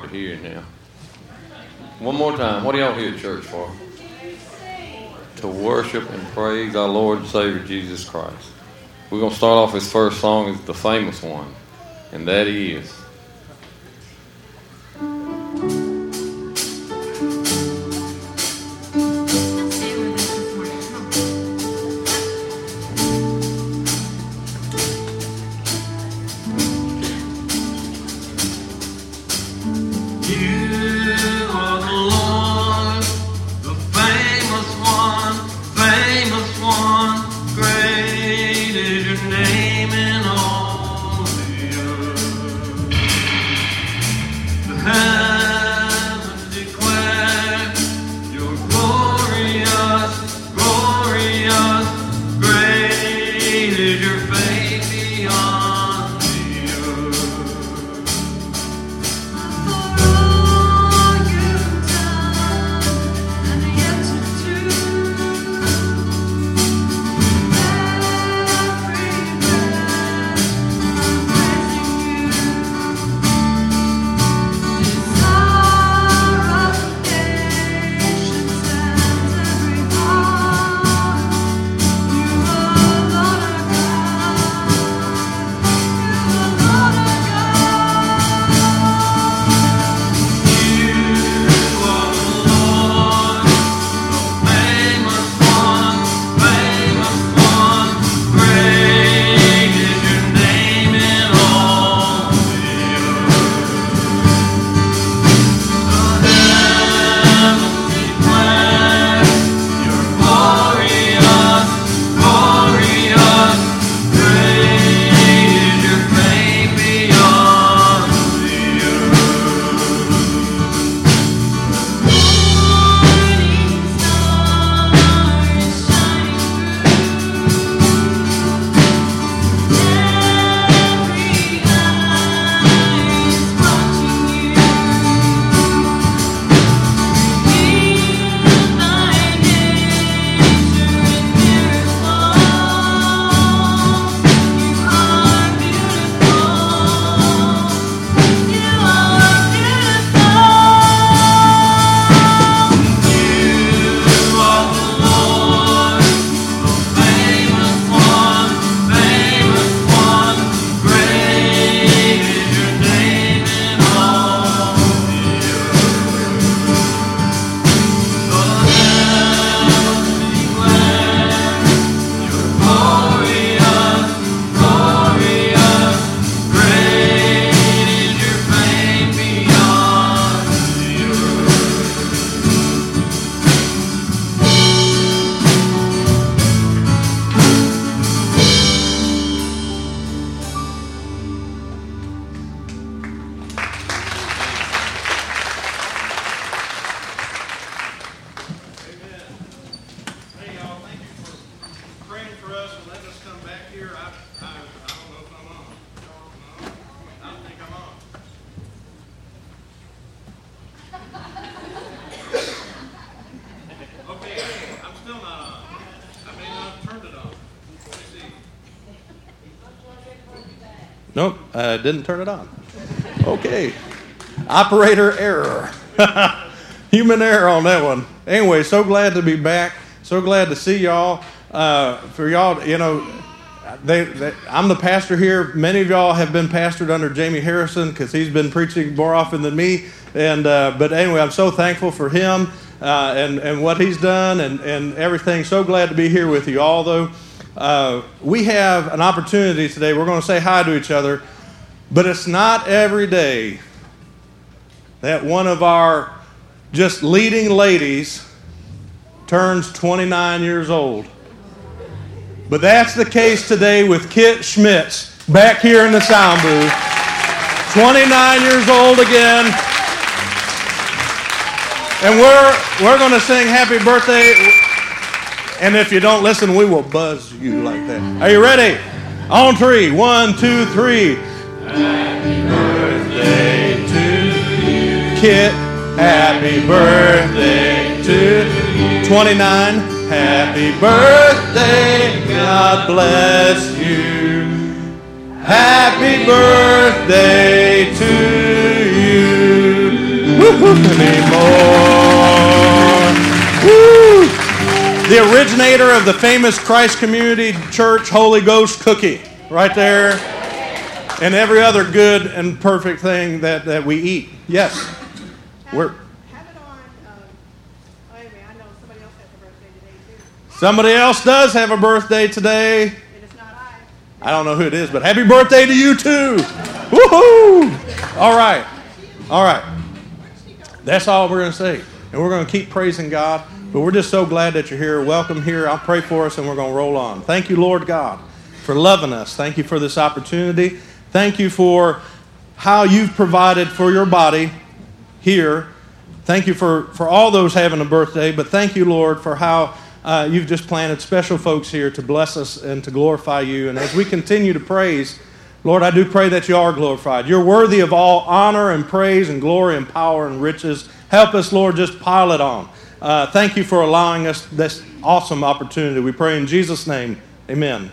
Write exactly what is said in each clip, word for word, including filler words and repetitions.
to hear now. One more time. What are y'all here at church for? To worship and praise our Lord and Savior Jesus Christ. We're going to start off his first song is the famous one, and that is Nope, I didn't turn it on. Okay. Operator error. Human error on that one. Anyway, so glad to be back. So glad to see y'all. Uh, for y'all, you know, they, they, I'm the pastor here. Many of y'all have been pastored under Jamie Harrison because he's been preaching more often than me. And uh, but anyway, I'm so thankful for him uh, and, and what he's done and, and everything. So glad to be here with you all, though. Uh, we have an opportunity today. We're going to say hi to each other, but it's not every day that one of our just leading ladies turns twenty-nine years old. But that's the case today with Kit Schmitz back here in the sound booth. twenty-nine years old again. And we're we're going to sing happy birthday. And if you don't listen, we will buzz you like that. Are you ready? On three. One, two, three. Happy birthday to you. Kit, happy birthday to you. twenty-nine. Happy birthday, God bless you. Happy birthday to you. anymore. Woo! The originator of the famous Christ Community Church Holy Ghost cookie, right there, and every other good and perfect thing that, that we eat. Yes, we're. Have it on. Um, oh, anyway, I know somebody else has a birthday today too. Somebody else does have a birthday today. And it's not I. I don't know who it is, but happy birthday to you too. Woohoo! All right, all right. That's all we're going to say, and we're going to keep praising God. But we're just so glad that you're here. Welcome here. I'll pray for us, and we're going to roll on. Thank you, Lord God, for loving us. Thank you for this opportunity. Thank you for how you've provided for your body here. Thank you for, for all those having a birthday. But thank you, Lord, for how uh, you've just planted special folks here to bless us and to glorify you. And as we continue to praise, Lord, I do pray that you are glorified. You're worthy of all honor and praise and glory and power and riches. Help us, Lord, just pile it on. Uh, thank you for allowing us this awesome opportunity. We pray in Jesus' name. Amen.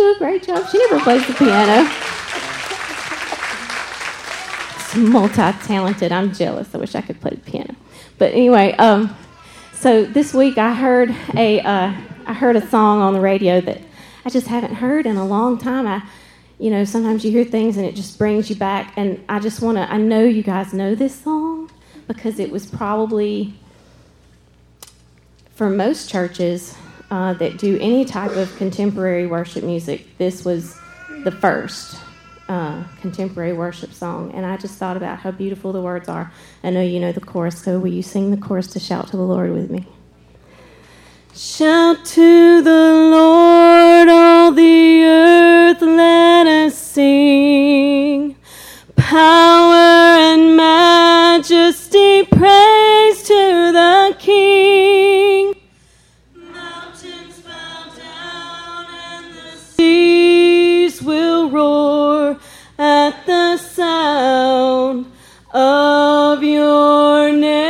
do a great job. She never plays the piano. She's multi-talented. I'm jealous. I wish I could play the piano. But anyway, um, so this week I heard a uh, I heard a song on the radio that I just haven't heard in a long time. I, you know, sometimes you hear things and it just brings you back. And I just want to. I know you guys know this song because it was probably, for most churches uh, that do any type of contemporary worship music, this was the first uh, contemporary worship song. And I just thought about how beautiful the words are. I know you know the chorus, so will you sing the chorus to Shout to the Lord with me? Shout to the Lord, all the earth, let us sing. Power and majesty, praise to the King. Mountains bow down and the seas will roar at the sound of your name.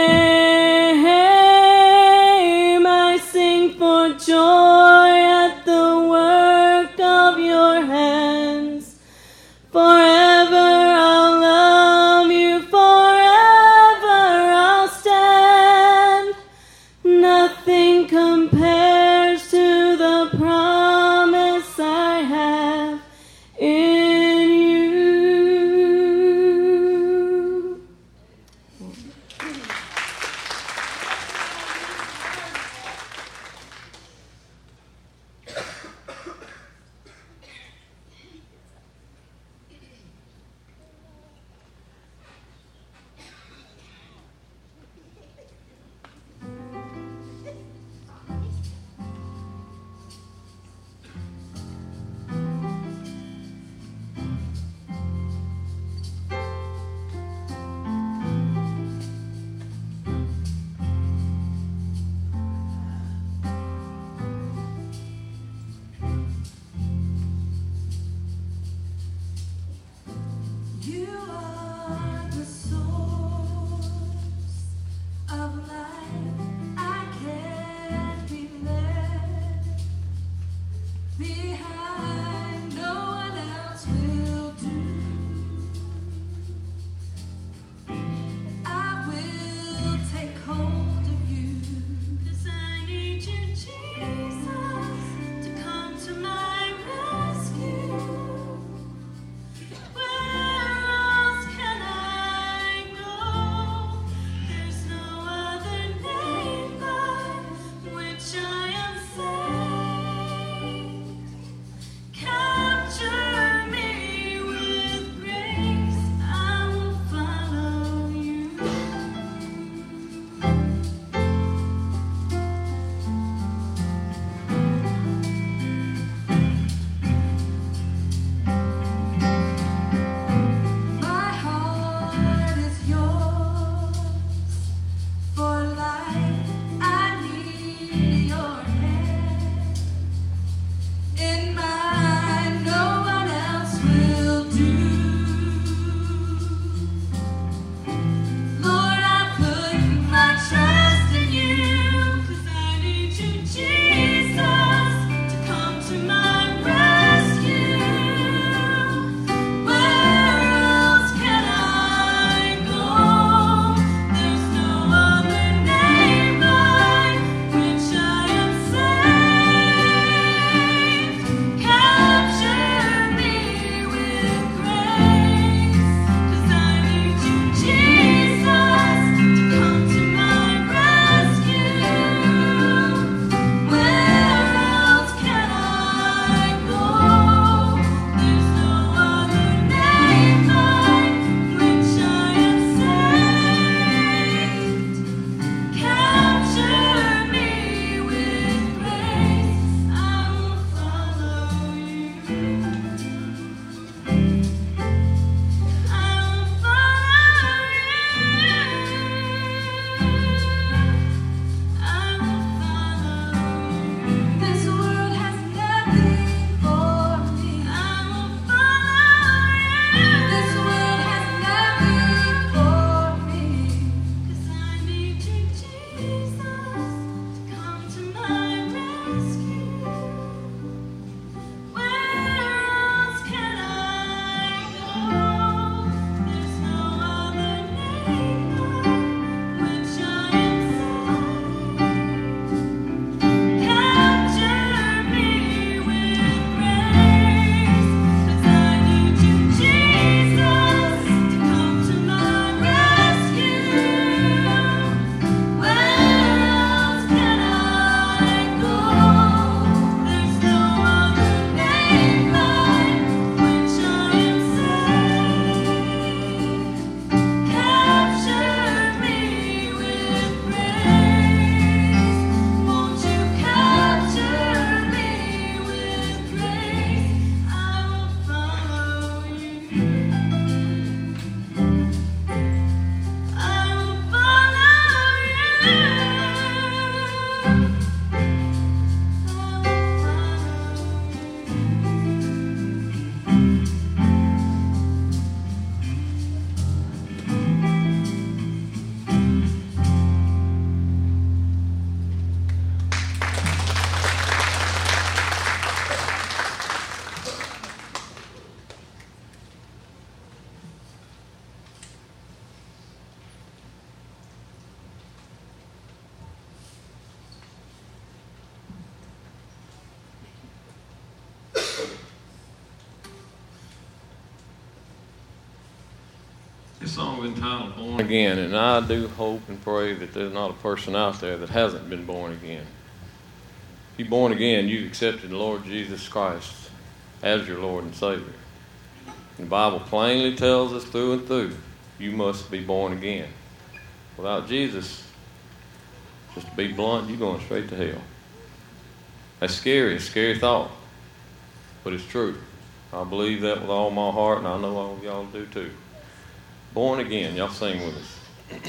I sing for joy at the work of your hands. Forever I'll love you, forever I'll stand. Nothing compares to the promise I have in you. You are the source of life. I can't be left behind. No one else will do. I will take hold of you, 'cause I need you, Jesus, to come to my rescue. Where else This song is entitled Born Again, and I do hope and pray that there's not a person out there that hasn't been born again. If you're born again, you've accepted the Lord Jesus Christ as your Lord and Savior. The Bible plainly tells us through and through, you must be born again. Without Jesus, just to be blunt, you're going straight to hell. That's scary, it's a scary thought, but it's true. I believe that with all my heart, and I know all of y'all do too. Born again, y'all sing with us.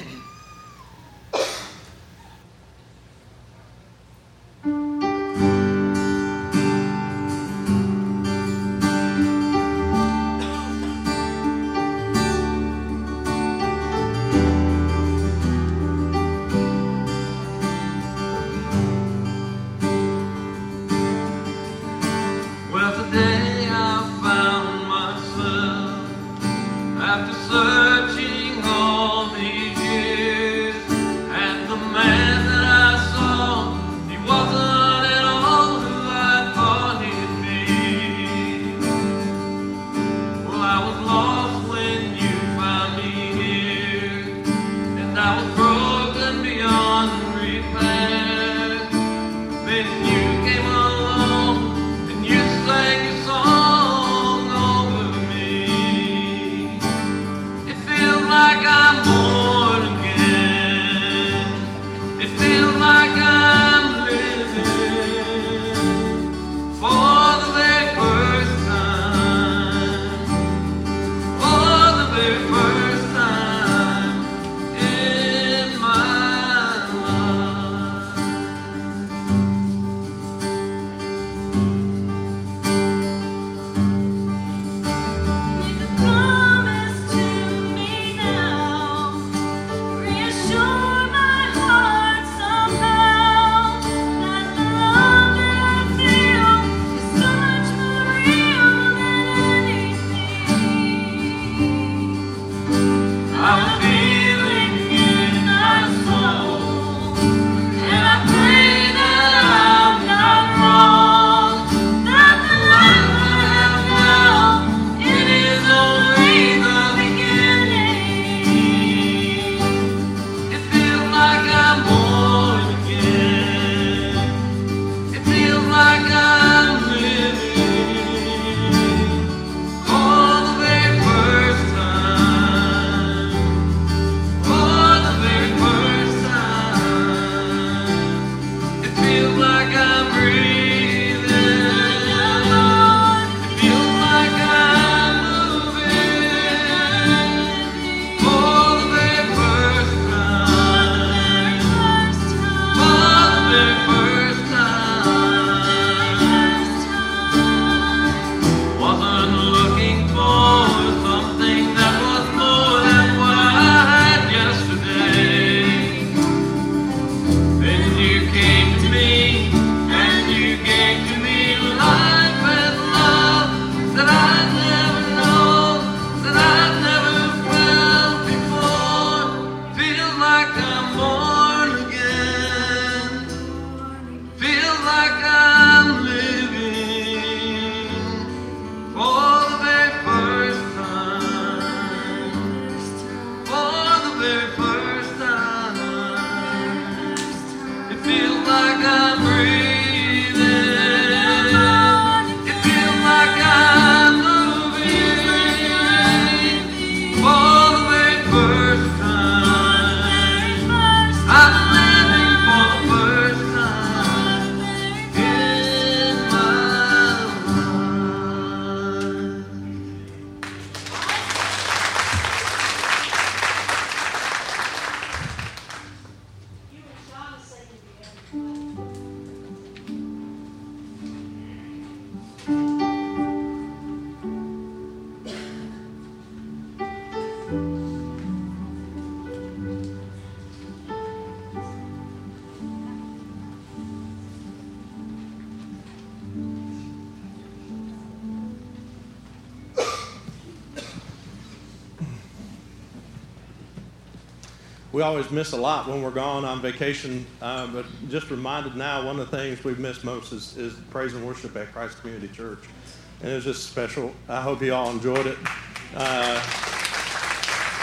We always miss a lot when we're gone on vacation, uh, but just reminded now, one of the things we've missed most is, is praise and worship at Christ Community Church. And it was just special. I hope you all enjoyed it. Uh,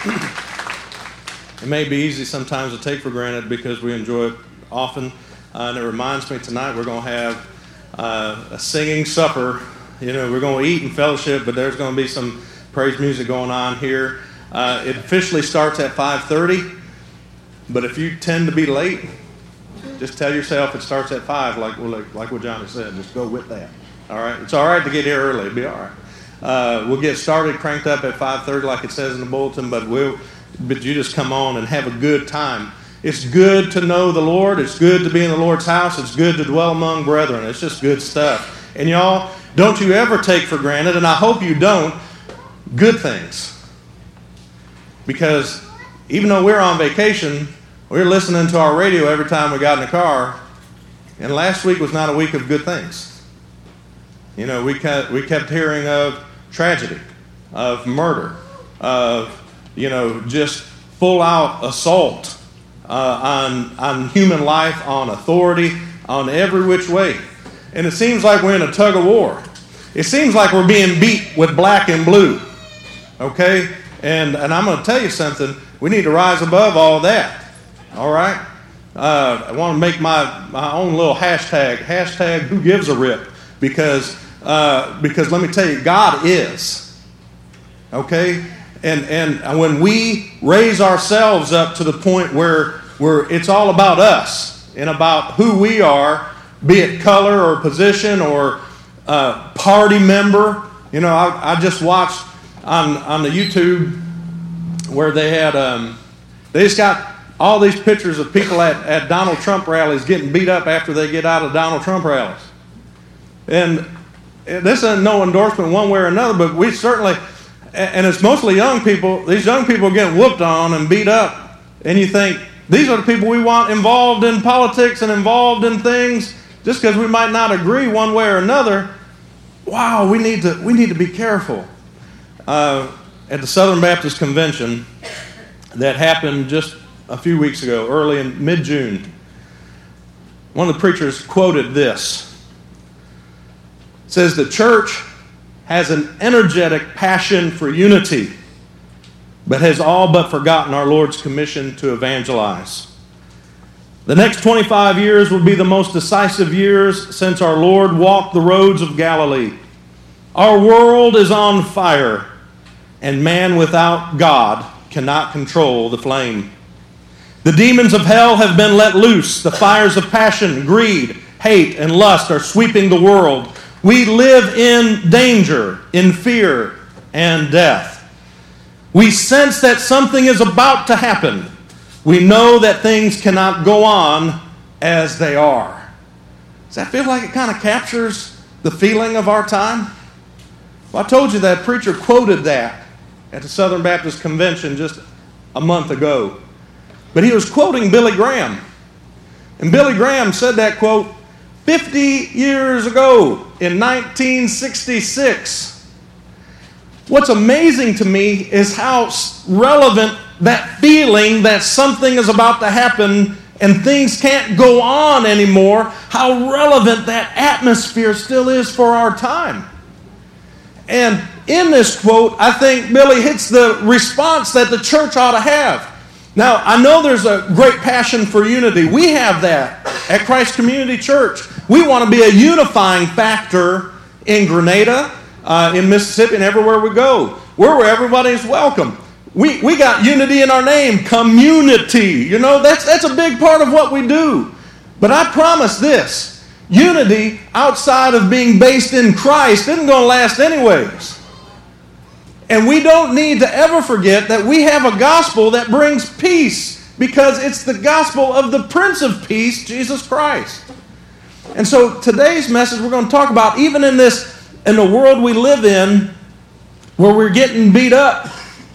It may be easy sometimes to take for granted because we enjoy it often. Uh, and it reminds me tonight we're going to have uh, a singing supper. You know, we're going to eat and fellowship, but there's going to be some praise music going on here. Uh, it officially starts at five thirty, but if you tend to be late, just tell yourself it starts at five, like, like, like what Johnny said. Just go with that. All right? It's all right to get here early. It'll be all right. Uh, we'll get started, cranked up at five thirty like it says in the bulletin, but we'll, but you just come on and have a good time. It's good to know the Lord. It's good to be in the Lord's house. It's good to dwell among brethren. It's just good stuff. And y'all, don't you ever take for granted, and I hope you don't, good things. Because even though we're on vacation, we're listening to our radio every time we got in the car, and last week was not a week of good things. You know, we kept, we kept hearing of tragedy, of murder, of, you know, just full-out assault uh, on, on human life, on authority, on every which way. And it seems like we're in a tug of war. It seems like we're being beat with black and blue. Okay? And, and I'm going to tell you something. We need to rise above all that. All right? Uh, I want to make my, my own little hashtag. Hashtag who gives a rip. Because, uh, because let me tell you, God is. Okay? And, and when we raise ourselves up to the point where, where it's all about us and about who we are, be it color or position or uh, party member. You know, I, I just watched on on the YouTube where they had, um, they just got all these pictures of people at, at Donald Trump rallies getting beat up after they get out of Donald Trump rallies. And this isn't no endorsement one way or another, but we certainly, and it's mostly young people, these young people are getting whooped on and beat up. And you think, these are the people we want involved in politics and involved in things. Just because we might not agree one way or another, wow, we need to we need to be careful. Uh, at the Southern Baptist Convention that happened just a few weeks ago, early in mid-June, one of the preachers quoted this. It says, the church has an energetic passion for unity, but has all but forgotten our Lord's commission to evangelize. The next twenty-five years will be the most decisive years since our Lord walked the roads of Galilee. Our world is on fire, and man without God cannot control the flame. The demons of hell have been let loose. The fires of passion, greed, hate, and lust are sweeping the world. We live in danger, in fear, and death. We sense that something is about to happen. We know that things cannot go on as they are. Does that feel like it kind of captures the feeling of our time? Well, I told you that preacher quoted that at the Southern Baptist Convention just a month ago. But he was quoting Billy Graham. And Billy Graham said that quote fifty years ago in nineteen sixty-six. What's amazing to me is how relevant that feeling that something is about to happen and things can't go on anymore, how relevant that atmosphere still is for our time. And in this quote, I think Billy hits the response that the church ought to have. Now, I know there's a great passion for unity. We have that at Christ Community Church. We want to be a unifying factor in Grenada, uh, in Mississippi, and everywhere we go. We're where everybody's welcome. We we got unity in our name, community. You know, that's that's a big part of what we do. But I promise this, unity outside of being based in Christ isn't going to last anyways. And we don't need to ever forget that we have a gospel that brings peace because it's the gospel of the Prince of Peace, Jesus Christ. And so today's message we're going to talk about, even in this, in the world we live in, where we're getting beat up,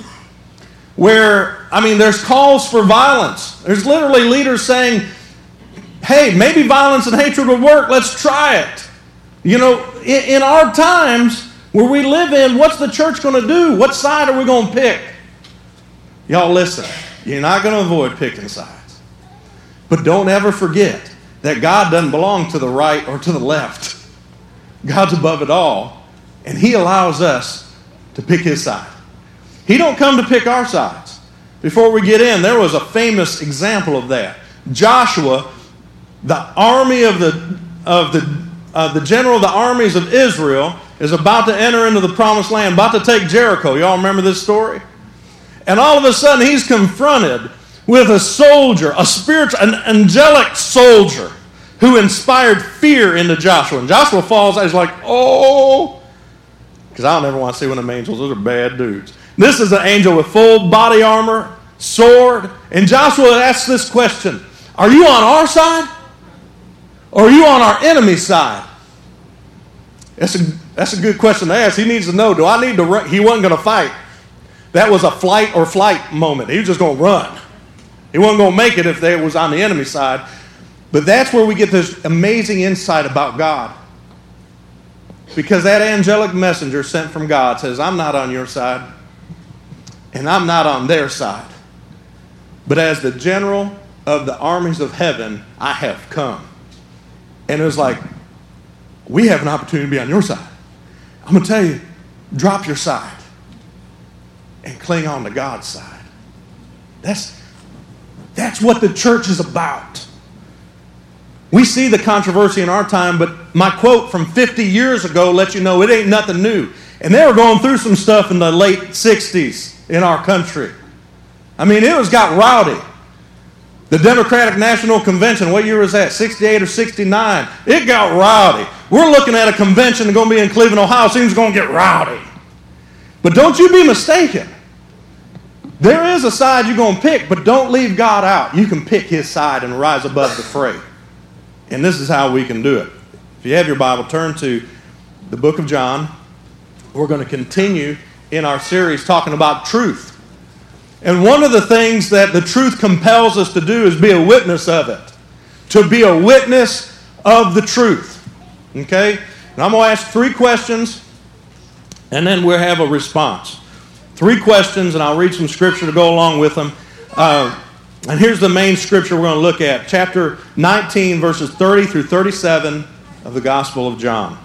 where, I mean, there's calls for violence. There's literally leaders saying, hey, maybe violence and hatred will work. Let's try it. You know, in, in our times where we live in, what's the church going to do? What side are we going to pick? Y'all listen. You're not going to avoid picking sides. But don't ever forget that God doesn't belong to the right or to the left. God's above it all. And He allows us to pick His side. He don't come to pick our sides. before we get in, there was a famous example of that. Joshua, the army of the of the uh, the general of the armies of Israel, is about to enter into the promised land, about to take Jericho. Y'all remember this story? And all of a sudden, he's confronted with a soldier, a spiritual, an angelic soldier, who inspired fear into Joshua. And Joshua falls out. He's like, oh, because I don't ever want to see one of them angels. Those are bad dudes. This is an angel with full body armor, sword. And Joshua asks this question: are you on our side? Or are you on our enemy's side? That's a, that's a good question to ask. He needs to know, do I need to run? He wasn't going to fight. That was a flight or flight moment. He was just going to run. He wasn't going to make it if they was on the enemy's side. But that's where we get this amazing insight about God. Because that angelic messenger sent from God says, I'm not on your side, and I'm not on their side. But as the general of the armies of heaven, I have come. And it was like, we have an opportunity to be on your side. I'm going to tell you, drop your side and cling on to God's side. That's, that's what the church is about. We see the controversy in our time, but my quote from fifty years ago lets you know it ain't nothing new. And they were going through some stuff in the late sixties in our country. I mean, it was got rowdy. The Democratic National Convention, what year was that? sixty-eight or sixty-nine. It got rowdy. We're looking at a convention that's going to be in Cleveland, Ohio. Seems going to get rowdy. But don't you be mistaken. There is a side you're going to pick, but don't leave God out. You can pick his side and rise above the fray. And this is how we can do it. If you have your Bible, turn to the book of John. We're going to continue in our series talking about truth. And one of the things that the truth compels us to do is be a witness of it. To be a witness of the truth. Okay? And I'm going to ask three questions, and then we'll have a response. Three questions, and I'll read some scripture to go along with them. Uh, and here's the main scripture we're going to look at. Chapter nineteen, verses thirty through thirty-seven of the Gospel of John.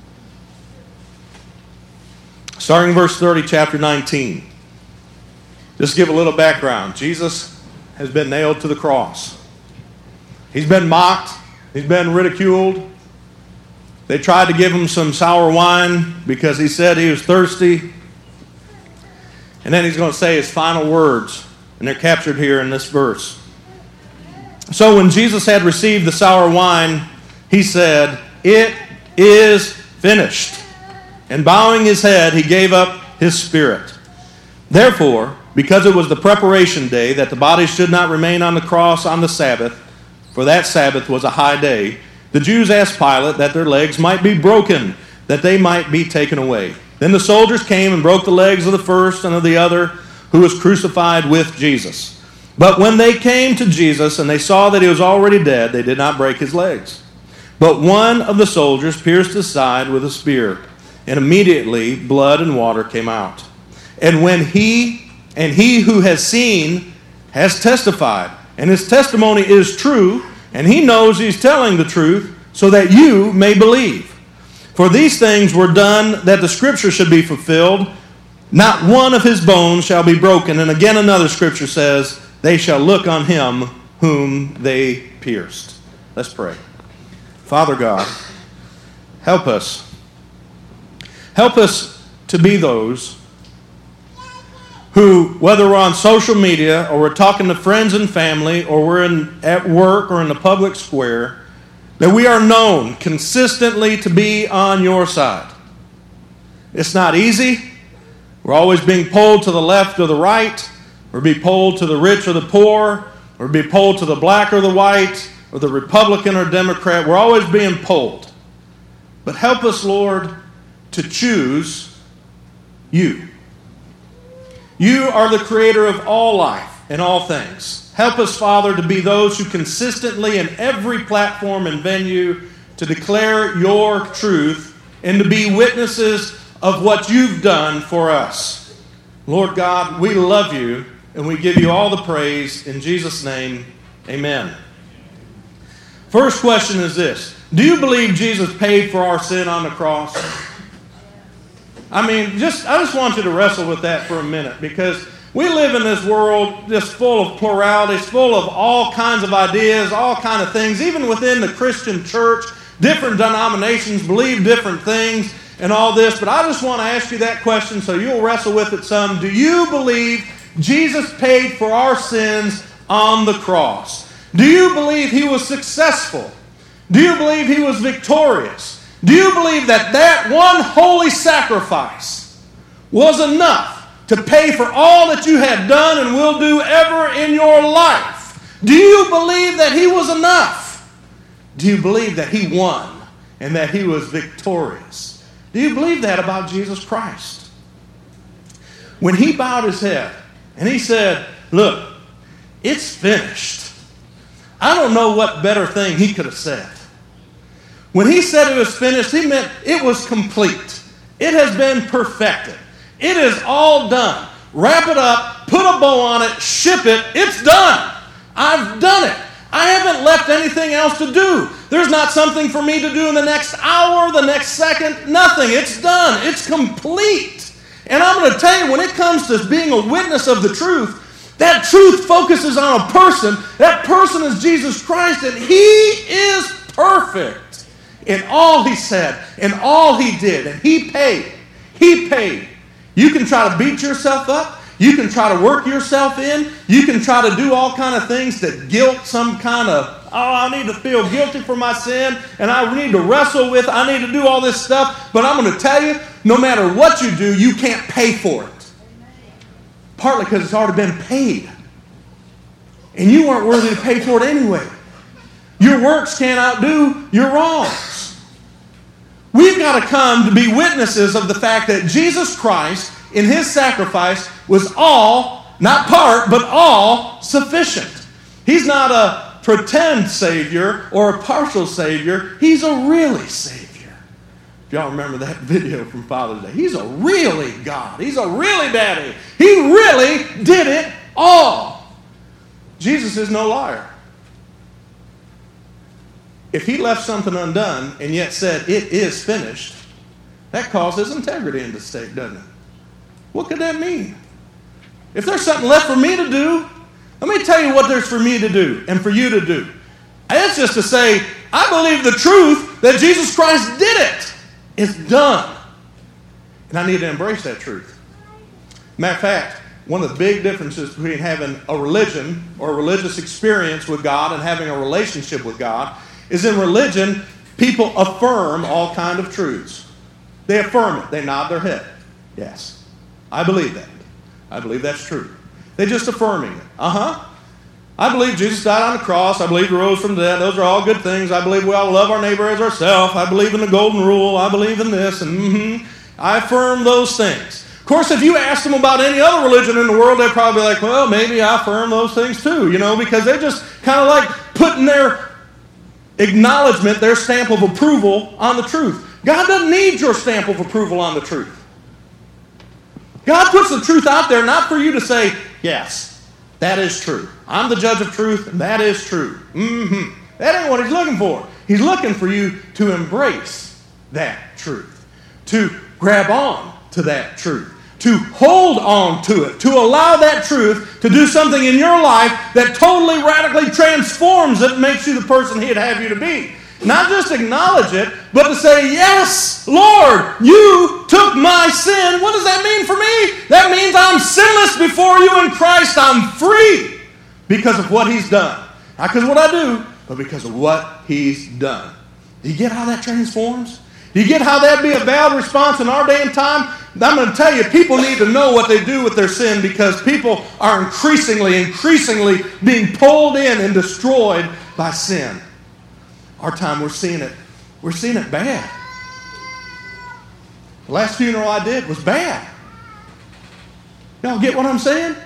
Starting verse thirty, chapter nineteen. Just give a little background. Jesus has been nailed to the cross. He's been mocked. He's been ridiculed. They tried to give him some sour wine because he said he was thirsty. And then he's going to say his final words. And they're captured here in this verse. So when Jesus had received the sour wine, he said, "It is finished." And bowing his head, he gave up his spirit. Therefore, because it was the preparation day, that the body should not remain on the cross on the Sabbath, for that Sabbath was a high day, the Jews asked Pilate that their legs might be broken, that they might be taken away. Then the soldiers came and broke the legs of the first and of the other who was crucified with Jesus. But when they came to Jesus and they saw that he was already dead, they did not break his legs. But one of the soldiers pierced his side with a spear, and immediately blood and water came out. And when he and he who has seen has testified, and his testimony is true, and he knows he's telling the truth, so that you may believe. For these things were done that the scripture should be fulfilled. Not one of his bones shall be broken. And again another scripture says, they shall look on him whom they pierced. Let's pray. Father God, help us. Help us to be those who, whether we're on social media or we're talking to friends and family or we're in, at work or in the public square, that we are known consistently to be on your side. It's not easy. We're always being pulled to the left or the right. We're being pulled to the rich or the poor. We're being pulled to the black or the white, or the Republican or Democrat. We're always being pulled. But help us, Lord, to choose you. You are the creator of all life and all things. Help us, Father, to be those who consistently in every platform and venue to declare your truth and to be witnesses of what you've done for us. Lord God, we love you and we give you all the praise. In Jesus' name, amen. First question is this. Do you believe Jesus paid for our sin on the cross? I mean, just I just want you to wrestle with that for a minute, because We live in this world just full of pluralities, full of all kinds of ideas, all kinds of things. Even within the Christian church, different denominations believe different things and all this. But I just want to ask you that question so you'll wrestle with it some. Do you believe Jesus paid for our sins on the cross? Do you believe he was successful? Do you believe he was victorious? Do you believe that that one holy sacrifice was enough to pay for all that you had done and will do ever in your life? Do you believe that he was enough? Do you believe that he won and that he was victorious? Do you believe that about Jesus Christ? When he bowed his head and he said, look, it's finished. I don't know what better thing he could have said. When he said it was finished, he meant it was complete. It has been perfected. It is all done. Wrap it up, put a bow on it, ship it. It's done. I've done it. I haven't left anything else to do. There's not something for me to do in the next hour, the next second, nothing. It's done. It's complete. And I'm going to tell you, when it comes to being a witness of the truth, that truth focuses on a person. That person is Jesus Christ, and he is perfect in all he said, in all he did. And he paid. He paid. You can try to beat yourself up. You can try to work yourself in. You can try to do all kind of things to guilt some kind of, oh, I need to feel guilty for my sin, and I need to wrestle with, I need to do all this stuff. But I'm going to tell you, no matter what you do, you can't pay for it. Partly because it's already been paid. And you weren't worthy to pay for it anyway. Your works can't outdo your wrongs. We've got to come to be witnesses of the fact that Jesus Christ, in his sacrifice, was all, not part, but all sufficient. He's not a pretend Savior or a partial Savior. He's a really Savior. If y'all remember that video from Father's Day, he's a really God. He's a really daddy. He really did it all. Jesus is no liar. If he left something undone and yet said it is finished, that calls his integrity into stake, doesn't it? What could that mean? If there's something left for me to do, let me tell you what there's for me to do and for you to do. It's just to say, I believe the truth that Jesus Christ did it. It's done. And I need to embrace that truth. Matter of fact, one of the big differences between having a religion or a religious experience with God and having a relationship with God is in religion, people affirm all kinds of truths. They affirm it. They nod their head. Yes, I believe that. I believe that's true. They're just affirming it. Uh-huh. I believe Jesus died on the cross. I believe he rose from the dead. Those are all good things. I believe we ought to love our neighbor as ourselves. I believe in the golden rule. I believe in this. And mm-hmm. I affirm those things. Of course, if you ask them about any other religion in the world, they're probably like, well, maybe I affirm those things too, you know, because they're just kind of like putting their acknowledgement, their stamp of approval on the truth. God doesn't need your stamp of approval on the truth. God puts the truth out there not for you to say, yes, that is true. I'm the judge of truth, and that is true. Mm-hmm. That ain't what he's looking for. He's looking for you to embrace that truth, to grab on to that truth, to hold on to it, to allow that truth to do something in your life that totally, radically transforms it and makes you the person he'd have you to be. Not just acknowledge it, but to say, yes, Lord, you took my sin. What does that mean for me? That means I'm sinless before you in Christ. I'm free because of what he's done. Not because of what I do, but because of what he's done. Do you get how that transforms? Do you get how that'd be a valid response in our day and time? I'm going to tell you, people need to know what they do with their sin because people are increasingly, increasingly being pulled in and destroyed by sin. Our time, we're seeing it. We're seeing it bad. The last funeral I did was bad. Y'all get what I'm saying?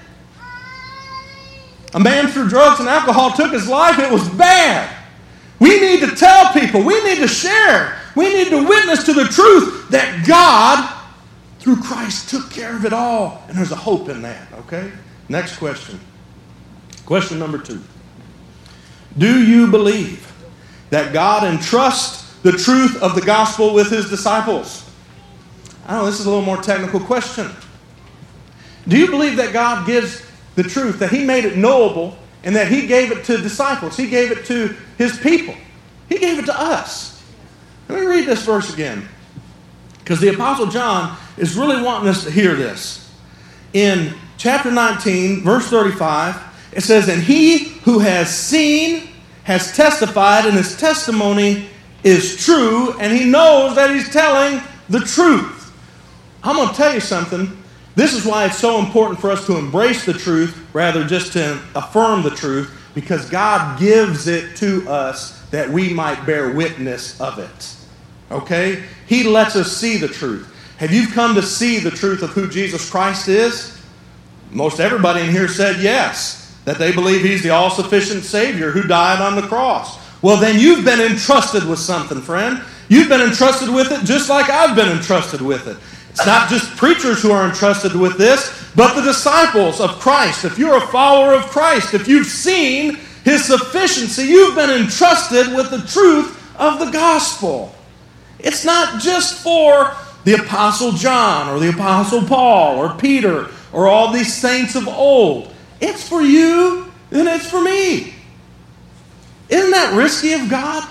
A man through drugs and alcohol took his life. It was bad. We need to tell people. We need to share. We need to witness to the truth that God, through Christ, took care of it all. And there's a hope in that, okay? Next question. Question number two. Do you believe that God entrusts the truth of the gospel with his disciples? I know this is a little more technical question. Do you believe that God gives the truth, that he made it knowable, and that he gave it to disciples? He gave it to his people. He gave it to us. Let me read this verse again, because the Apostle John is really wanting us to hear this. In chapter nineteen, verse thirty-five, it says, "And he who has seen has testified, and his testimony is true, and he knows that he's telling the truth." I'm going to tell you something. This is why it's so important for us to embrace the truth rather just to affirm the truth, because God gives it to us that we might bear witness of it. Okay? He lets us see the truth. Have you come to see the truth of who Jesus Christ is? Most everybody in here said yes, that they believe he's the all-sufficient Savior who died on the cross. Well, then you've been entrusted with something, friend. You've been entrusted with it just like I've been entrusted with it. It's not just preachers who are entrusted with this, but the disciples of Christ. If you're a follower of Christ, if you've seen his sufficiency, you've been entrusted with the truth of the gospel. It's not just for the Apostle John or the Apostle Paul or Peter or all these saints of old. It's for you and it's for me. Isn't that risky of God?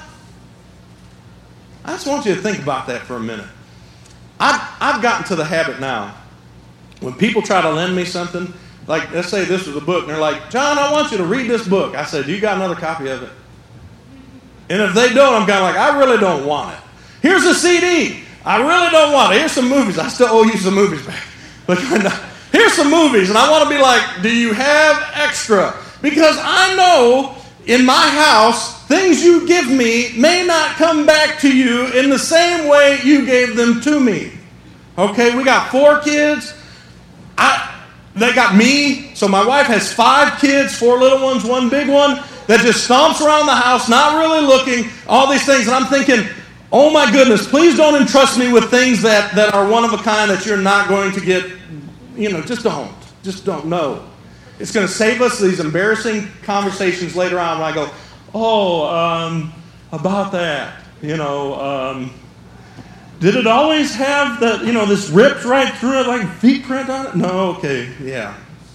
I just want you to think about that for a minute. I've, I've gotten to the habit now. When people try to lend me something, like let's say this was a book, and they're like, "John, I want you to read this book." I say, "Do you got another copy of it?" And if they don't, I'm kind of like, "I really don't want it. Here's a C D. I really don't want it. Here's some movies. I still owe you some movies back. But here's some movies." And I want to be like, "Do you have extra?" Because I know in my house, things you give me may not come back to you in the same way you gave them to me. Okay, we got four kids. I, they got me. So my wife has five kids, four little ones, one big one, that just stomps around the house, not really looking, all these things. And I'm thinking, oh my goodness, please don't entrust me with things that, that are one of a kind that you're not going to get, you know, just don't. Just don't know. It's going to save us these embarrassing conversations later on when I go, oh, um, about that, you know, um, did it always have the, you know, this ripped right through it like feet print on it? No, okay, yeah.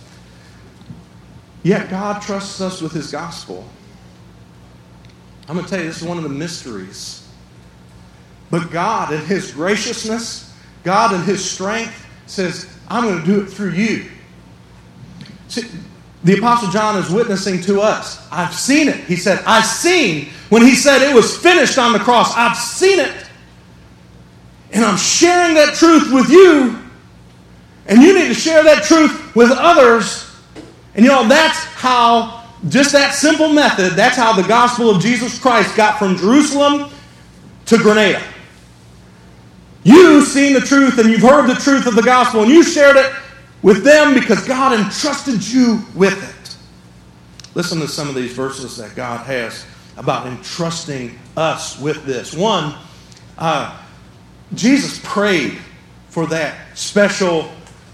Yet God trusts us with his gospel. I'm going to tell you, this is one of the mysteries. But God in his graciousness, God in his strength says, I'm going to do it through you. See, the Apostle John is witnessing to us. I've seen it. He said, I've seen when he said it was finished on the cross. I've seen it. And I'm sharing that truth with you. And you need to share that truth with others. And you know, that's how, just that simple method, that's how the gospel of Jesus Christ got from Jerusalem to Grenada. You've seen the truth and you've heard the truth of the gospel and you shared it with them because God entrusted you with it. Listen to some of these verses that God has about entrusting us with this. One, uh, Jesus prayed for that special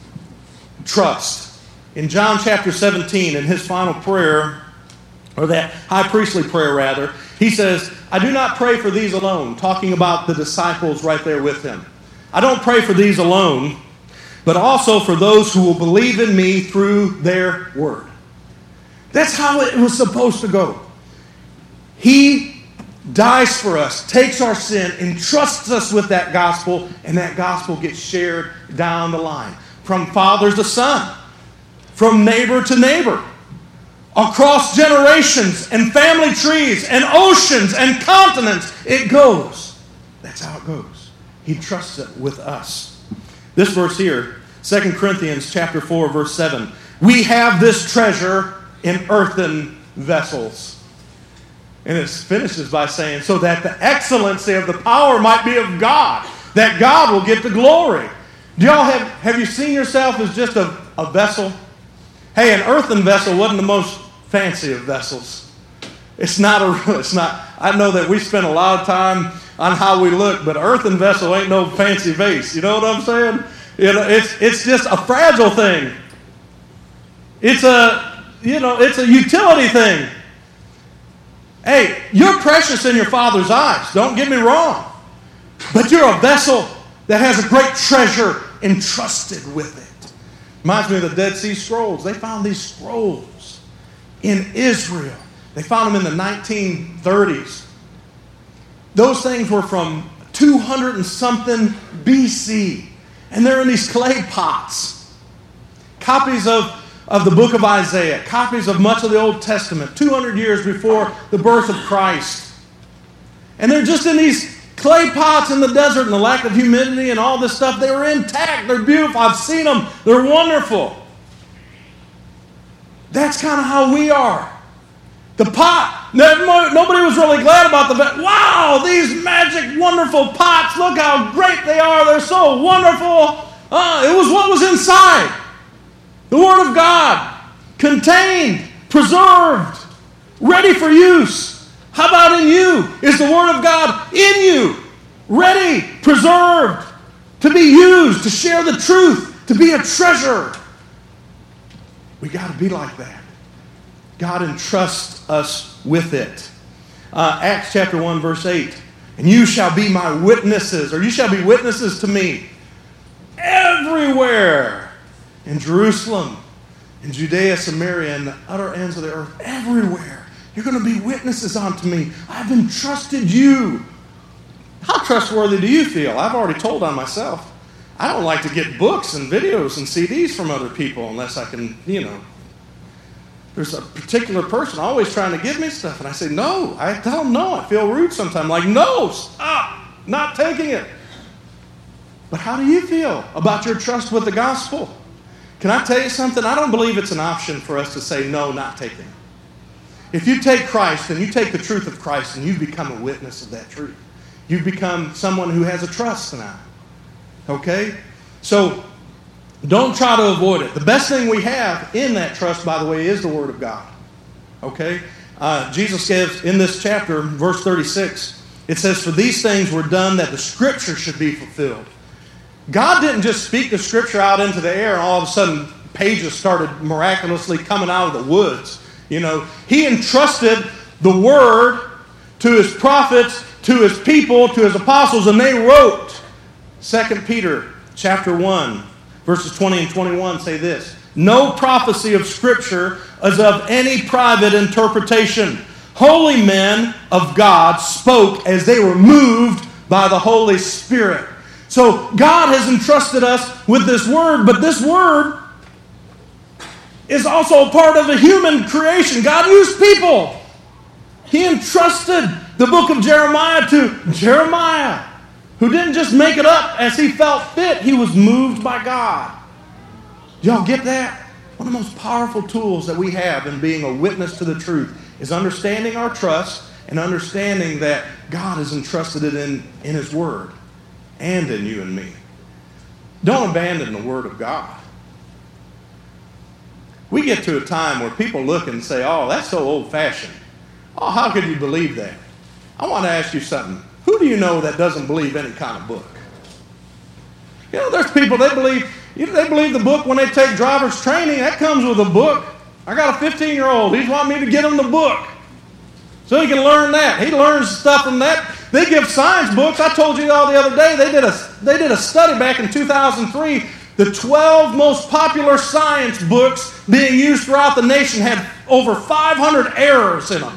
trust. In John chapter seventeen, in his final prayer, or that high priestly prayer rather, he says, I do not pray for these alone, talking about the disciples right there with him. I don't pray for these alone, but also for those who will believe in me through their word. That's how it was supposed to go. He dies for us, takes our sin, entrusts us with that gospel, and that gospel gets shared down the line. From father to son, from neighbor to neighbor, across generations and family trees and oceans and continents, it goes. That's how it goes. He trusts it with us. This verse here, Second Corinthians chapter four, verse seven. We have this treasure in earthen vessels. And it finishes by saying, so that the excellency of the power might be of God, that God will get the glory. Do y'all have, have you seen yourself as just a, a vessel? Hey, an earthen vessel wasn't the most fancy of vessels. It's not a, it's not, I know that we spend a lot of time on how we look, but earthen vessel ain't no fancy vase. You know what I'm saying? You know, it's it's just a fragile thing. It's a, you know, it's a utility thing. Hey, you're precious in your Father's eyes. Don't get me wrong. But you're a vessel that has a great treasure entrusted with it. Reminds me of the Dead Sea Scrolls. They found these scrolls in Israel. They found them in the nineteen thirties. Those things were from two hundred and something B C. And they're in these clay pots. Copies of, of the book of Isaiah. Copies of much of the Old Testament. two hundred years before the birth of Christ. And they're just in these clay pots in the desert, and the lack of humidity and all this stuff. They were intact. They're beautiful. I've seen them. They're wonderful. That's kind of how we are. The pot, nobody was really glad about the, wow, these magic, wonderful pots. Look how great they are. They're so wonderful. Uh, it was what was inside. The Word of God, contained, preserved, ready for use. How about in you? Is the Word of God in you? Ready, preserved, to be used, to share the truth, to be a treasure. We got to be like that. God entrusts us with it. Uh, Acts chapter one, verse eight. And you shall be my witnesses, or you shall be witnesses to me everywhere. In Jerusalem, in Judea, Samaria, and the utter ends of the earth. Everywhere. You're going to be witnesses unto me. I've entrusted you. How trustworthy do you feel? I've already told on myself. I don't like to get books and videos and C Ds from other people unless I can, you know. There's a particular person always trying to give me stuff. And I say, no. I tell them no. I feel rude sometimes. Like, no, stop. Not taking it. But how do you feel about your trust with the gospel? Can I tell you something? I don't believe it's an option for us to say, no, not taking it. If you take Christ and you take the truth of Christ and you become a witness of that truth, you become someone who has a trust now. Okay? So, don't try to avoid it. The best thing we have in that trust, by the way, is the Word of God. Okay? Uh, Jesus gives in this chapter, verse thirty-six, it says, for these things were done that the Scripture should be fulfilled. God didn't just speak the Scripture out into the air and all of a sudden pages started miraculously coming out of the woods. You know, He entrusted the Word to His prophets, to His people, to His apostles, and they wrote. Second Peter chapter one. Verses twenty and twenty-one say this. No prophecy of Scripture is of any private interpretation. Holy men of God spoke as they were moved by the Holy Spirit. So God has entrusted us with this Word, but this Word is also a part of a human creation. God used people. He entrusted the book of Jeremiah to Jeremiah, who didn't just make it up as he felt fit. He was moved by God. Do y'all get that? One of the most powerful tools that we have in being a witness to the truth is understanding our trust and understanding that God has entrusted it in, in His Word and in you and me. Don't abandon the Word of God. We get to a time where people look and say, oh, that's so old-fashioned. Oh, how could you believe that? I want to ask you something. Who do you know that doesn't believe any kind of book? You know, there's people, they believe, you know, they believe the book when they take driver's training. That comes with a book. I got a fifteen-year-old. He's wanting me to get him the book so he can learn that. He learns stuff from that. They give science books. I told you all the other day, they did a, they did a study back in two thousand three. The twelve most popular science books being used throughout the nation had over five hundred errors in them.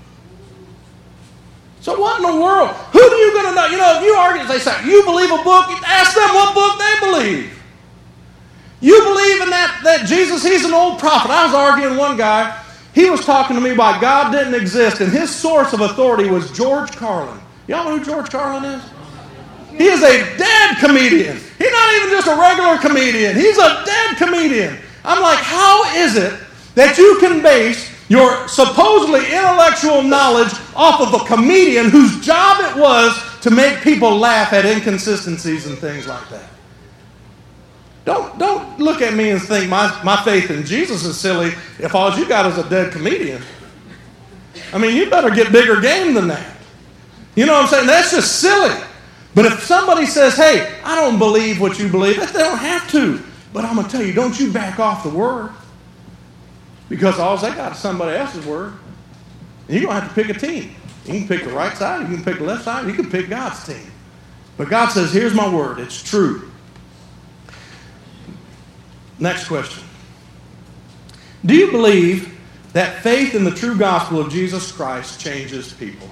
So what in the world? Who are you going to know? You know, if you argue, they say, you believe a book, ask them what book they believe. You believe in that, that Jesus, he's an old prophet. I was arguing one guy. He was talking to me about God didn't exist, and his source of authority was George Carlin. Y'all know who George Carlin is? He is a dead comedian. He's not even just a regular comedian. He's a dead comedian. I'm like, how is it that you can base your supposedly intellectual knowledge off of a comedian whose job it was to make people laugh at inconsistencies and things like that? Don't, don't look at me and think my, my faith in Jesus is silly if all you got is a dead comedian. I mean, you better get bigger game than that. You know what I'm saying? That's just silly. But if somebody says, hey, I don't believe what you believe, they don't have to. But I'm going to tell you, don't you back off the Word. Because all they got is somebody else's Word. And you're going to have to pick a team. You can pick the right side, you can pick the left side, you can pick God's team. But God says, here's my Word. It's true. Next question. Do you believe that faith in the true gospel of Jesus Christ changes people?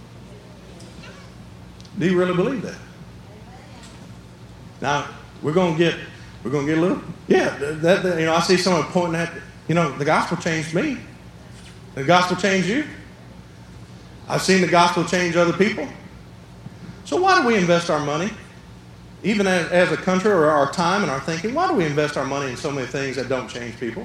Do you really believe that? Now, we're going to get, we're going to get a little, yeah, that, that, you know, I see someone pointing at, you know, the gospel changed me. The gospel changed you. I've seen the gospel change other people. So why do we invest our money? Even as, as a country, or our time and our thinking, why do we invest our money in so many things that don't change people?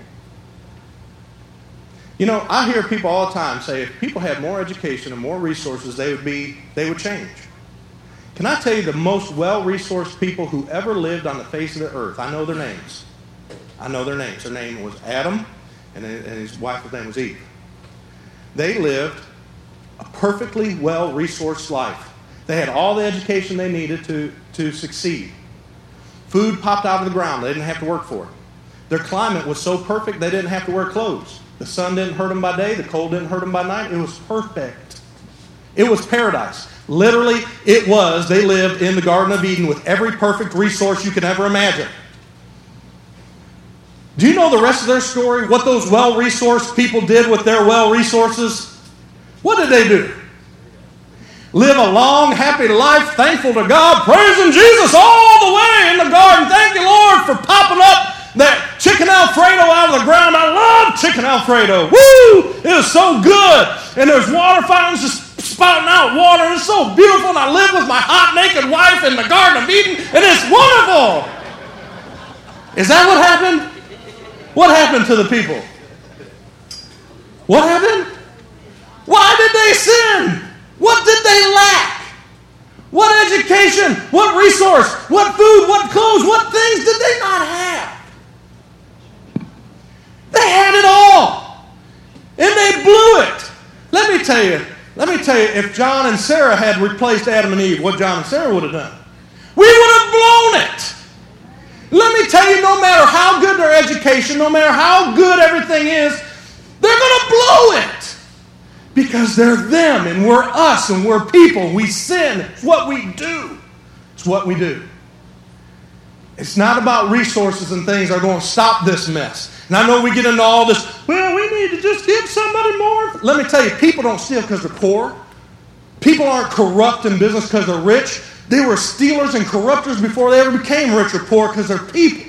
You know, I hear people all the time say if people had more education and more resources, they would be, they would change. Can I tell you the most well-resourced people who ever lived on the face of the earth? I know their names. I know their names. Their name was Adam, and his wife's name was Eve. They lived a perfectly well-resourced life. They had all the education they needed to, to succeed. Food popped out of the ground. They didn't have to work for it. Their climate was so perfect they didn't have to wear clothes. The sun didn't hurt them by day. The cold didn't hurt them by night. It was perfect. It was paradise. Literally, it was. They lived in the Garden of Eden with every perfect resource you could ever imagine. Do you know the rest of their story? What those well-resourced people did with their well-resources? What did they do? Live a long, happy life, thankful to God, praising Jesus all the way in the garden. Thank you, Lord, for popping up that chicken Alfredo out of the ground. I love chicken Alfredo. Woo! It is so good. And there's water fountains just spouting out water. And it's so beautiful. And I live with my hot, naked wife in the Garden of Eden. And it's wonderful. Is that what happened? What happened to the people? What happened? Why did they sin? What did they lack? What education? What resource? What food? What clothes? What things did they not have? They had it all. And they blew it. Let me tell you, let me tell you, if John and Sarah had replaced Adam and Eve, what John and Sarah would have done. We would have blown it. Let me tell you, no matter how good their education, no matter how good everything is, they're going to blow it. Because they're them and we're us and we're people. We sin. It's what we do. It's what we do. It's not about resources and things that are going to stop this mess. And I know we get into all this, well, we need to just give somebody more. Let me tell you, people don't steal because they're poor. People aren't corrupt in business because they're rich. They were stealers and corruptors before they ever became rich or poor because they're people.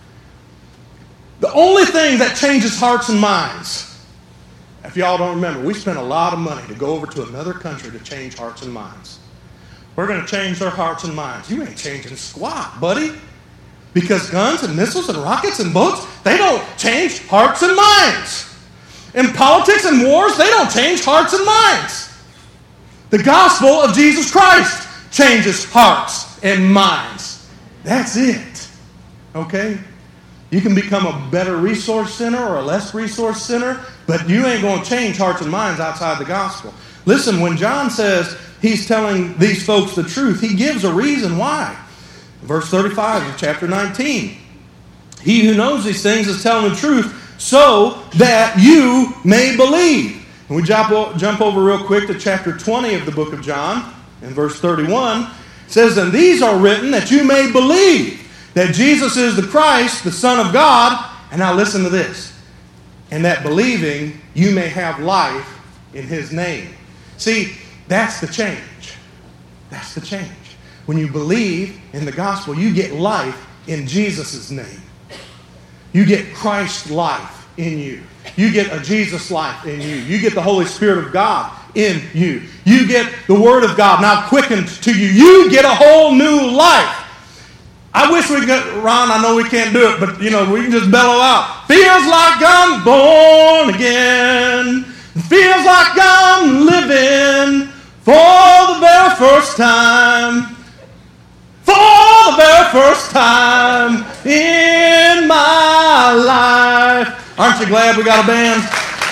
The only thing that changes hearts and minds, if y'all don't remember, we spent a lot of money to go over to another country to change hearts and minds. We're going to change their hearts and minds. You ain't changing squat, buddy. Because guns and missiles and rockets and boats, they don't change hearts and minds. In politics and wars, they don't change hearts and minds. The gospel of Jesus Christ changes hearts and minds. That's it. Okay? You can become a better resource center or a less resource center, but you ain't going to change hearts and minds outside the gospel. Listen, when John says he's telling these folks the truth, he gives a reason why. Verse thirty-five of chapter nineteen. He who knows these things is telling the truth so that you may believe. And we jump, jump over real quick to chapter twenty of the book of John. In verse thirty-one, it says, and these are written that you may believe that Jesus is the Christ, the Son of God. And now listen to this. And that believing you may have life in his name. See, that's the change. That's the change. When you believe in the gospel, you get life in Jesus' name. You get Christ's life in you. You get a Jesus life in you. You get the Holy Spirit of God in you. You get the Word of God now quickened to you. You get a whole new life. I wish we could, Ron, I know we can't do it, but, you know, we can just bellow out. Feels like I'm born again. Feels like I'm living for the very first time. For the very first time in my life. Aren't you glad we got a band?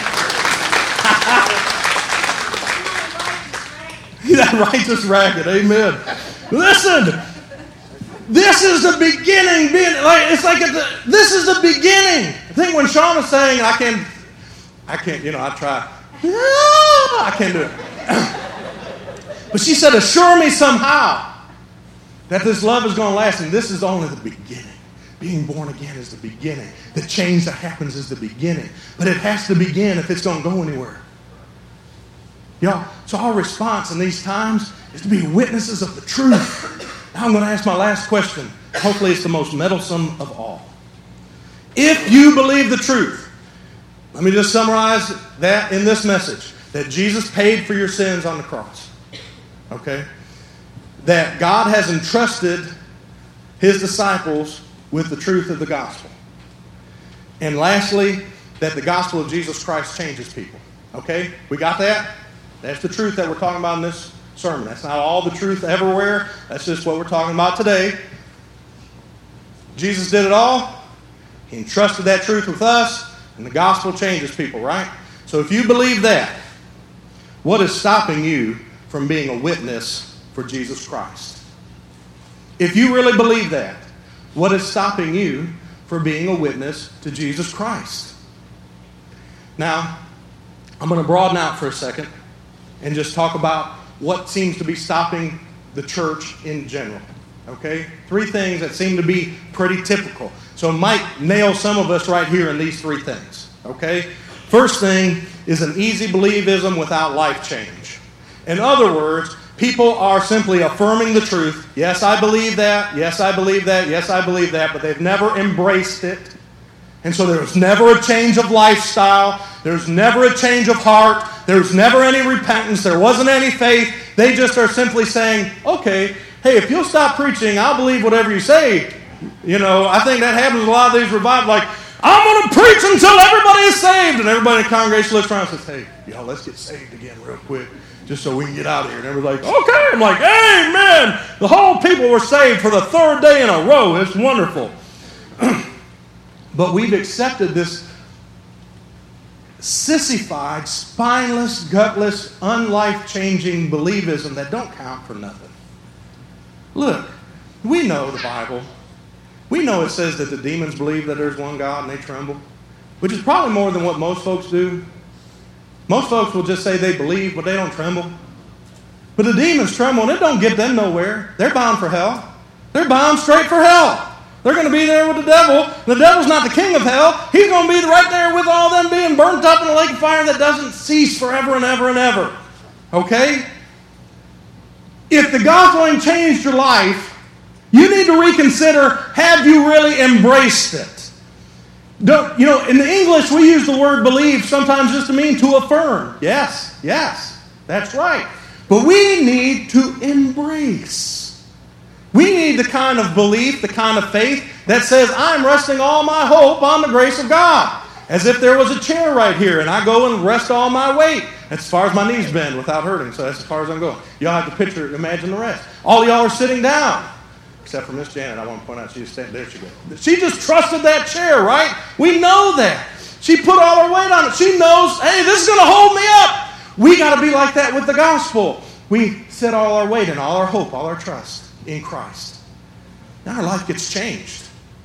That righteous racket, amen. Listen, this is the beginning. Being like it's like the, this is the beginning. I think when Sean was saying, I can't, I can't, you know, I try. I can't do it. But she said, assure me somehow that this love is going to last, and this is only the beginning. Being born again is the beginning. The change that happens is the beginning. But it has to begin if it's going to go anywhere. Y'all, so our response in these times is to be witnesses of the truth. Now I'm going to ask my last question. Hopefully it's the most meddlesome of all. If you believe the truth, let me just summarize that in this message. That Jesus paid for your sins on the cross. Okay? That God has entrusted his disciples with the truth of the gospel. And lastly, that the gospel of Jesus Christ changes people. Okay? We got that? That's the truth that we're talking about in this sermon. That's not all the truth everywhere. That's just what we're talking about today. Jesus did it all. He entrusted that truth with us, and the gospel changes people, right? So if you believe that, what is stopping you from being a witness for Jesus Christ? If you really believe that, what is stopping you from being a witness to Jesus Christ? Now, I'm going to broaden out for a second and just talk about what seems to be stopping the church in general. Okay? Three things that seem to be pretty typical. So it might nail some of us right here in these three things. Okay? First thing is an easy believism without life change. In other words, people are simply affirming the truth. Yes, I believe that. Yes, I believe that. Yes, I believe that. But they've never embraced it. And so there's never a change of lifestyle. There's never a change of heart. There's never any repentance. There wasn't any faith. They just are simply saying, okay, hey, if you'll stop preaching, I'll believe whatever you say. You know, I think that happens in a lot of these revivals. Like, I'm going to preach until everybody is saved. And everybody in the congregation looks around and says, hey, y'all, let's get saved again real quick, just so we can get out of here. And everybody's like, okay. I'm like, amen. The whole people were saved for the third day in a row. It's wonderful. But we've accepted this sissified, spineless, gutless, unlife-changing believism that don't count for nothing. Look, we know the Bible. We know it says that the demons believe that there's one God and they tremble, which is probably more than what most folks do. Most folks will just say they believe, but they don't tremble. But the demons tremble, and it don't get them nowhere. They're bound for hell. They're bound straight for hell. They're going to be there with the devil. The devil's not the king of hell. He's going to be right there with all them being burnt up in a lake of fire that doesn't cease forever and ever and ever. Okay? If the gospel ain't changed your life, you need to reconsider, have you really embraced it? Don't, you know, in the English, we use the word believe sometimes just to mean to affirm. Yes, yes, that's right. But we need to embrace. We need the kind of belief, the kind of faith that says, I'm resting all my hope on the grace of God. As if there was a chair right here, and I go and rest all my weight. That's as far as my knees bend without hurting, so that's as far as I'm going. Y'all have to picture, imagine the rest. All y'all are sitting down. Except for Miss Janet, I want to point out, she's standing there. She goes. She just trusted that chair, right? We know that. She put all her weight on it. She knows, hey, this is going to hold me up. We got to be like that with the gospel. We set all our weight and all our hope, all our trust in Christ. Now our life gets changed.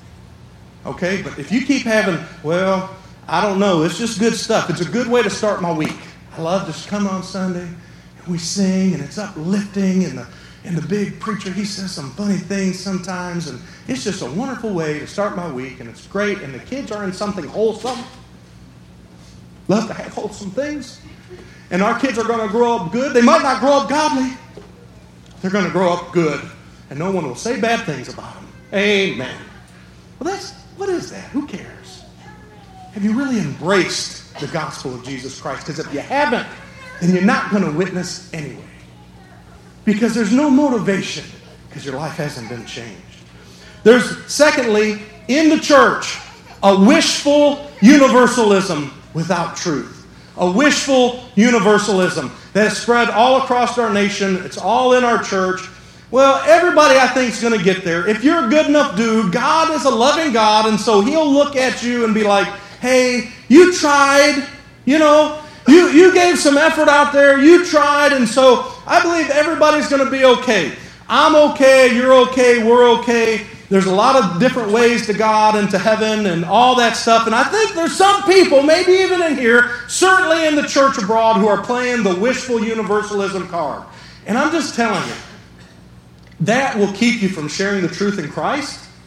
Okay, but if you keep having, well, I don't know, it's just good stuff. It's a good way to start my week. I love to come on Sunday and we sing and it's uplifting and the And the big preacher, he says some funny things sometimes. And it's just a wonderful way to start my week. And it's great. And the kids are in something wholesome. Love to have wholesome things. And our kids are going to grow up good. They might not grow up godly. They're going to grow up good. And no one will say bad things about them. Amen. Well, that's, what is that? Who cares? Have you really embraced the gospel of Jesus Christ? Because if you haven't, then you're not going to witness anyway. Because there's no motivation, because your life hasn't been changed. There's, secondly, in the church, a wishful universalism without truth. A wishful universalism that is spread all across our nation. It's all in our church. Well, everybody, I think, is going to get there. If you're a good enough dude, God is a loving God, and so He'll look at you and be like, hey, you tried, you know, you, you gave some effort out there, you tried, and so I believe everybody's going to be okay. I'm okay, you're okay, we're okay. There's a lot of different ways to God and to heaven and all that stuff. And I think there's some people, maybe even in here, certainly in the church abroad, who are playing the wishful universalism card. And I'm just telling you, that will keep you from sharing the truth in Christ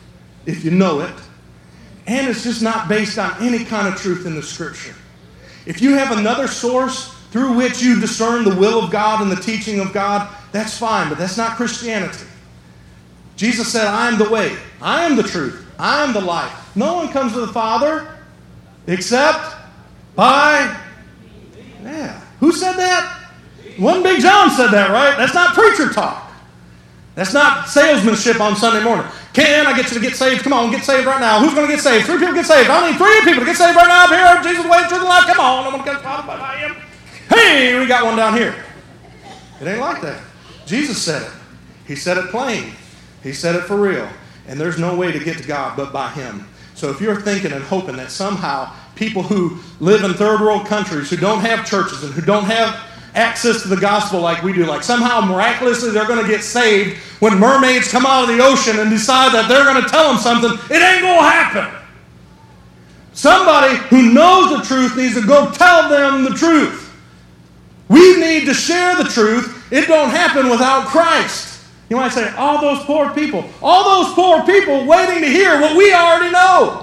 if you know it. And it's just not based on any kind of truth in the Scripture. If you have another source through which you discern the will of God and the teaching of God, that's fine, but that's not Christianity. Jesus said, I am the way, I am the truth, I am the life. No one comes to the Father except by, yeah. Who said that? One Big John said that, right? That's not preacher talk. That's not salesmanship on Sunday morning. Ken, I get you to get saved. Come on, get saved right now. Who's going to get saved? Three people get saved. I need three people to get saved right now up here. Jesus, the way, the truth, and life. Come on. I'm going to get Father by him. Hey, we got one down here. It ain't like that. Jesus said it. He said it plain. He said it for real. And there's no way to get to God but by Him. So if you're thinking and hoping that somehow people who live in third world countries, who don't have churches and who don't have access to the gospel like we do, like somehow miraculously they're going to get saved when mermaids come out of the ocean and decide that they're going to tell them something, it ain't going to happen. Somebody who knows the truth needs to go tell them the truth. We need to share the truth. It don't happen without Christ. You might say, all those poor people, all those poor people waiting to hear what we already know.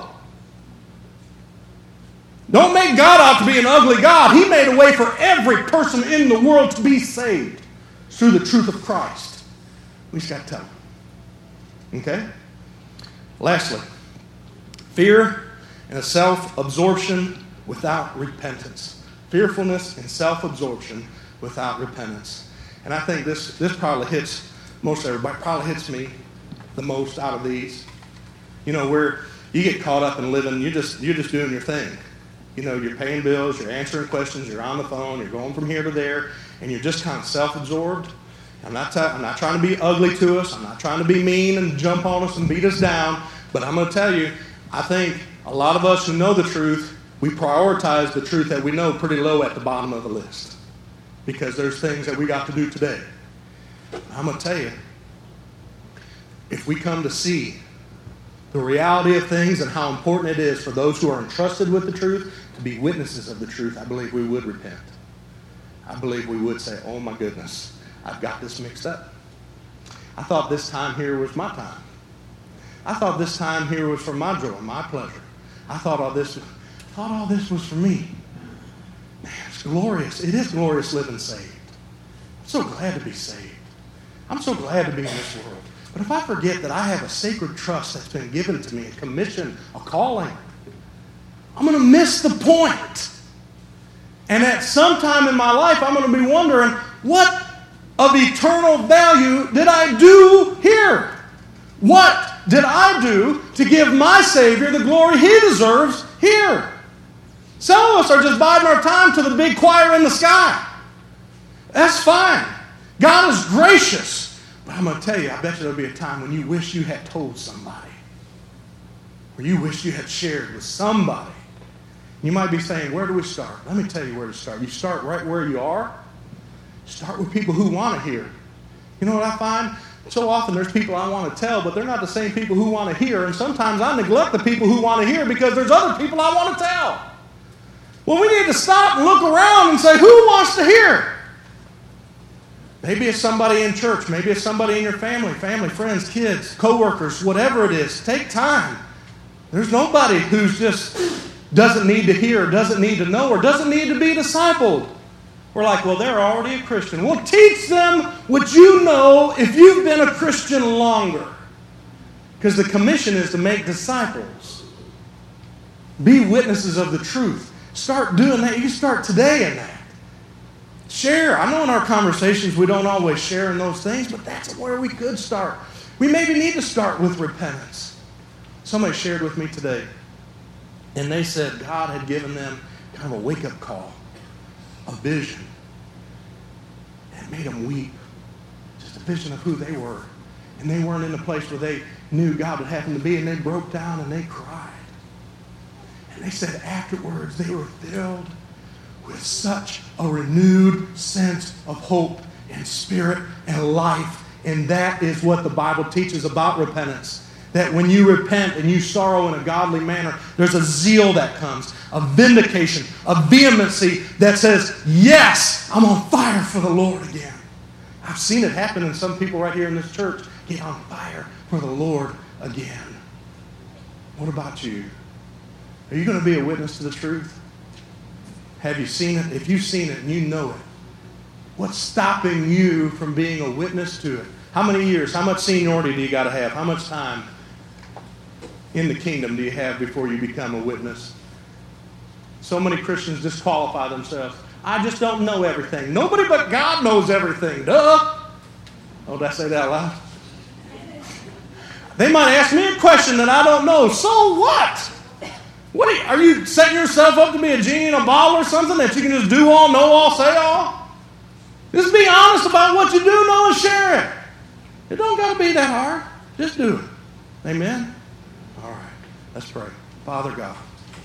Don't make God out to be an ugly God. He made a way for every person in the world to be saved through the truth of Christ. We just got to tell them. Okay? Lastly, fear and a self-absorption without repentance. Fearfulness and self-absorption without repentance. And I think this, this probably hits most everybody, probably hits me the most out of these. You know, where you get caught up in living, you're just, you're just doing your thing. You know, you're paying bills, you're answering questions, you're on the phone, you're going from here to there, and you're just kind of self-absorbed. I'm not, t- I'm not trying to be ugly to us. I'm not trying to be mean and jump on us and beat us down. But I'm going to tell you, I think a lot of us who know the truth, we prioritize the truth that we know pretty low at the bottom of the list. Because there's things that we got to do today. I'm going to tell you, if we come to see the reality of things and how important it is for those who are entrusted with the truth to be witnesses of the truth, I believe we would repent. I believe we would say, oh my goodness, I've got this mixed up. I thought this time here was my time. I thought this time here was for my joy, my pleasure. I thought all this, thought all this was for me. Man, it's glorious. It is glorious living saved. I'm so glad to be saved. I'm so glad to be in this world. But if I forget that I have a sacred trust that's been given to me, a commission, a calling, I'm going to miss the point. And at some time in my life, I'm going to be wondering, what of eternal value did I do here? What did I do to give my Savior the glory He deserves here? Some of us are just biding our time to the big choir in the sky. That's fine. God is gracious. But I'm going to tell you, I bet you there'll be a time when you wish you had told somebody. Or you wish you had shared with somebody. You might be saying, where do we start? Let me tell you where to start. You start right where you are. Start with people who want to hear. You know what I find? So often there's people I want to tell, but they're not the same people who want to hear. And sometimes I neglect the people who want to hear because there's other people I want to tell. Well, we need to stop and look around and say, who wants to hear? Maybe it's somebody in church. Maybe it's somebody in your family, family, friends, kids, co-workers, whatever it is. Take time. There's nobody who's just doesn't need to hear, doesn't need to know, or doesn't need to be discipled. We're like, well, they're already a Christian. Well, teach them what you know if you've been a Christian longer. Because the commission is to make disciples. Be witnesses of the truth. Start doing that. You start today in that. Share. I know in our conversations we don't always share in those things, but that's where we could start. We maybe need to start with repentance. Somebody shared with me today, and they said God had given them kind of a wake-up call, a vision. And it made them weep. Just a vision of who they were. And they weren't in a place where they knew God would have them to be, and they broke down and they cried. And they said afterwards they were filled with such a renewed sense of hope and spirit and life. And that is what the Bible teaches about repentance. That when you repent and you sorrow in a godly manner, there's a zeal that comes, a vindication, a vehemency that says, yes, I'm on fire for the Lord again. I've seen it happen in some people right here in this church get on fire for the Lord again. What about you? Are you going to be a witness to the truth? Have you seen it? If you've seen it and you know it, what's stopping you from being a witness to it? How many years, how much seniority do you got to have? How much time in the kingdom do you have before you become a witness? So many Christians disqualify themselves. I just don't know everything. Nobody but God knows everything. Duh. Oh, did I say that out loud? They might ask me a question that I don't know. So what? What are you, are you setting yourself up to be a genie in a bottle or something that you can just do all, know all, say all? Just be honest about what you do know and share it. It don't got to be that hard. Just do it. Amen? All right. Let's pray. Father God,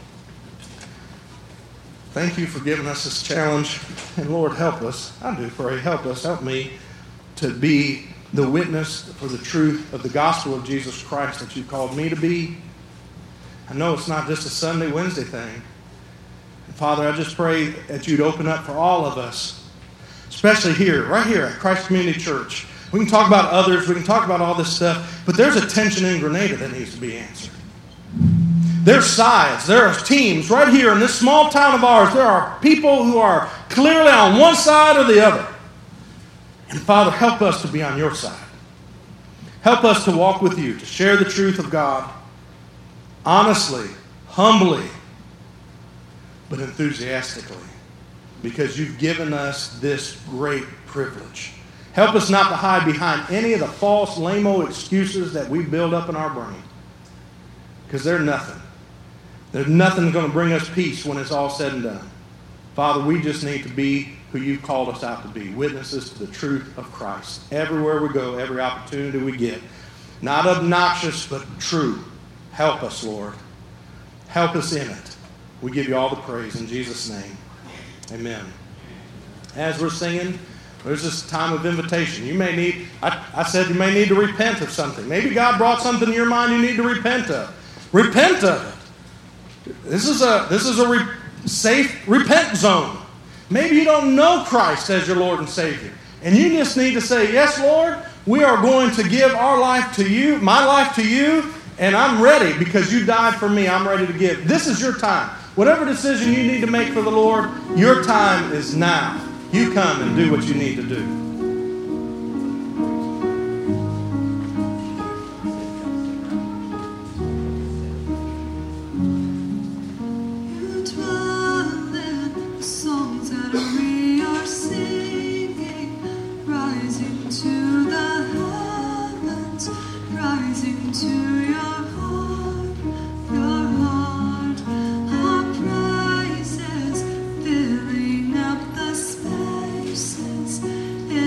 thank you for giving us this challenge. And Lord, help us. I do pray. Help us. Help me to be the witness for the truth of the gospel of Jesus Christ that you called me to be. I know it's not just a Sunday, Wednesday thing. And Father, I just pray that you'd open up for all of us, especially here, right here at Christ Community Church. We can talk about others, we can talk about all this stuff, but there's a tension in Grenada that needs to be answered. There's sides, there are teams right here in this small town of ours. There are people who are clearly on one side or the other. And Father, help us to be on your side. Help us to walk with you, to share the truth of God honestly, humbly, but enthusiastically, because you've given us this great privilege. Help us not to hide behind any of the false, lame-o excuses that we build up in our brain, because they're nothing. There's nothing going to bring us peace when it's all said and done. Father, we just need to be who you've called us out to be, witnesses to the truth of Christ. Everywhere we go, every opportunity we get. Not obnoxious, but true. Help us, Lord. Help us in it. We give you all the praise in Jesus' name. Amen. As we're singing, there's this time of invitation. You may need, I, I said you may need to repent of something. Maybe God brought something to your mind you need to repent of. Repent of it. This is a, this is a re, safe repent zone. Maybe you don't know Christ as your Lord and Savior. And you just need to say, yes, Lord, we are going to give our life to you, my life to you, and I'm ready because you died for me. I'm ready to give. This is your time. Whatever decision you need to make for the Lord, your time is now. You come and do what you need to do. Spaces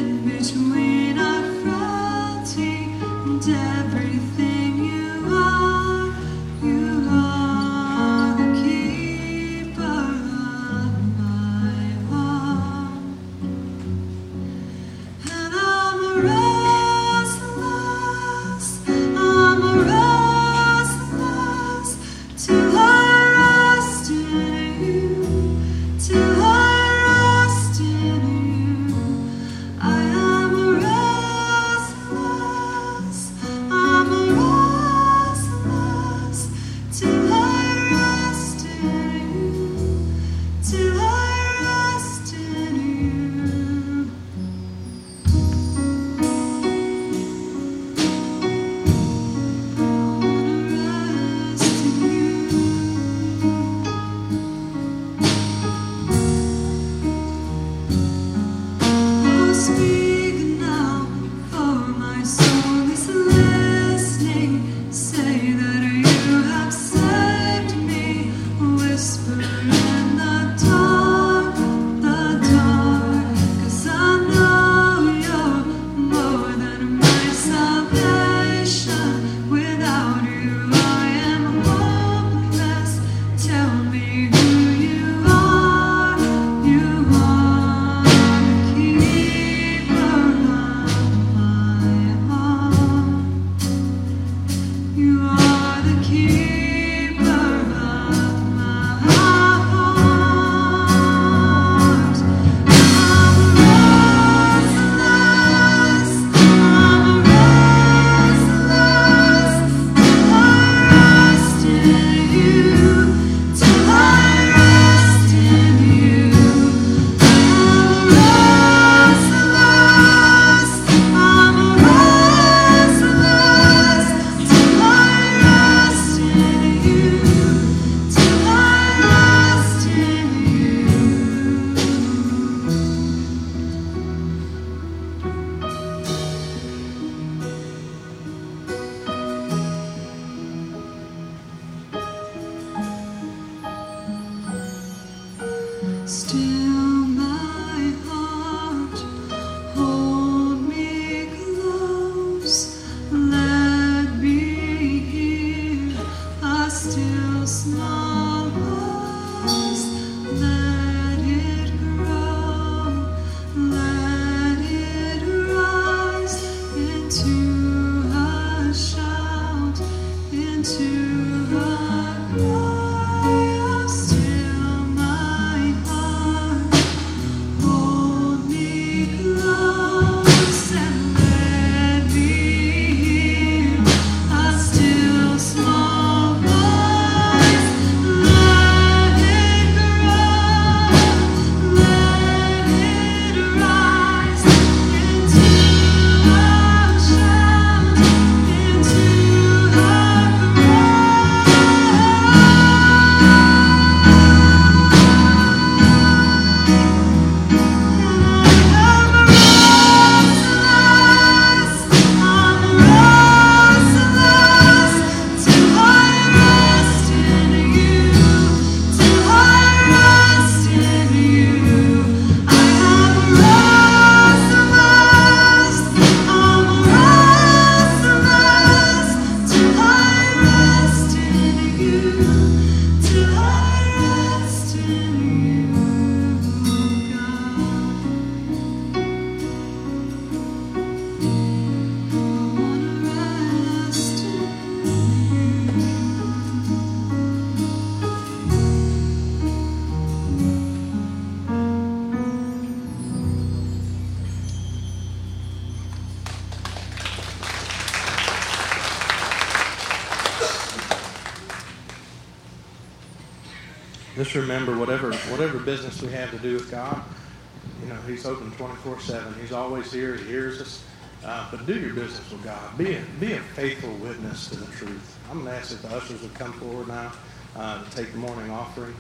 Just remember, whatever whatever business we have to do with God, you know, He's open twenty-four seven. He's always here. He hears us. Uh, but do your business with God. Be a, be a faithful witness to the truth. I'm going to ask that the ushers would come forward now uh, to take the morning offering.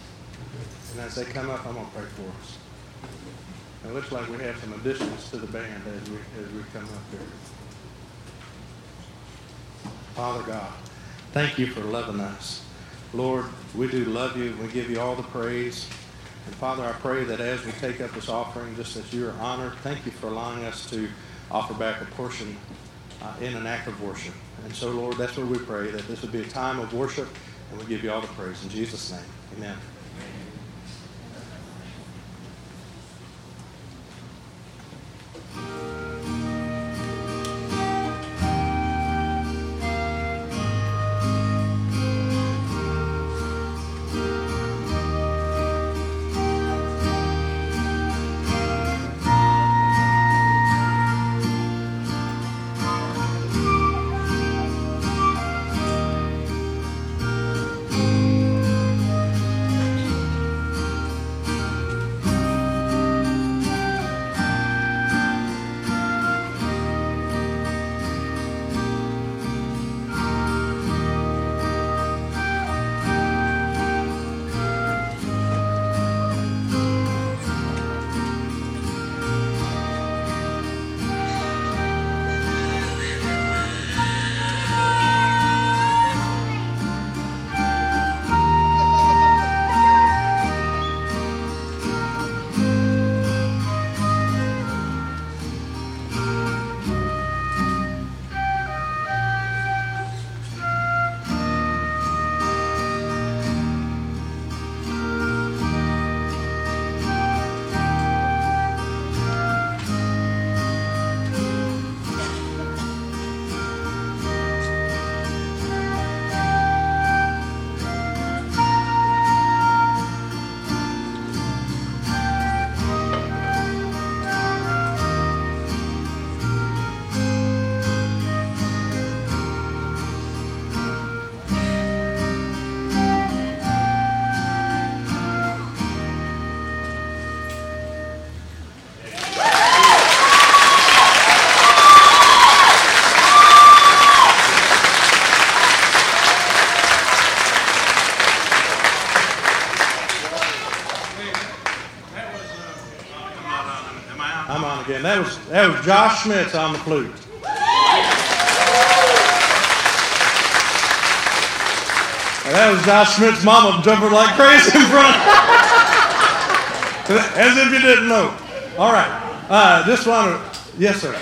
And as they come up, I'm going to pray for us. It looks like we have some additions to the band as we, as we come up here. Father God, thank you for loving us. Lord, we do love you. We give you all the praise. And Father, I pray that as we take up this offering, just that you are honored, thank you for allowing us to offer back a portion uh, in an act of worship. And so, Lord, that's what we pray, that this would be a time of worship, and we give you all the praise. In Jesus' name, amen. And that was that was Josh Schmitz on the flute. And that was Josh Schmitz's mama jumping like crazy in front. As if you didn't know. All right. Uh, just want to, yes, sir.